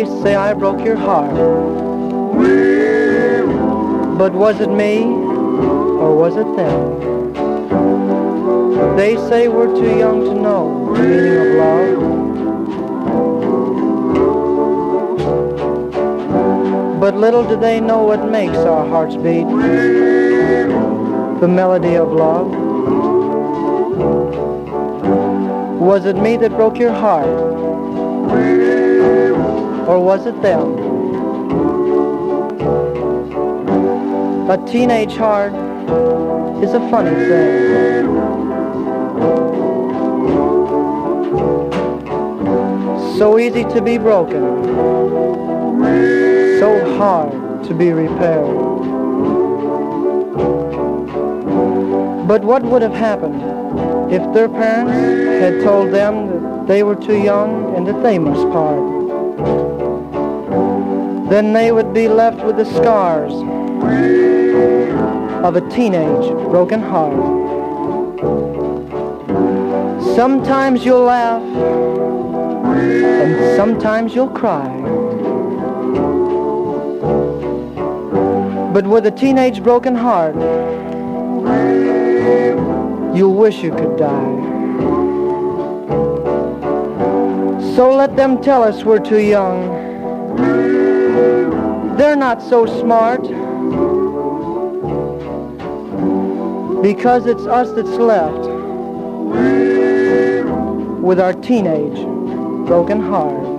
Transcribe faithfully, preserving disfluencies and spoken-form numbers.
say I broke your heart. But was it me, or was it them? They say we're too young to know the meaning of love. But little do they know what makes our hearts beat, the melody of love. Was it me that broke your heart, or was it them? A teenage heart is a funny thing. So easy to be broken, so hard to be repaired. But what would have happened if their parents had told them that they were too young and that they must part? Then they would be left with the scars of a teenage broken heart. Sometimes you'll laugh, and sometimes you'll cry. But with a teenage broken heart, you'll wish you could die. So let them tell us we're too young. They're not so smart, because it's us that's left with our teenage broken heart.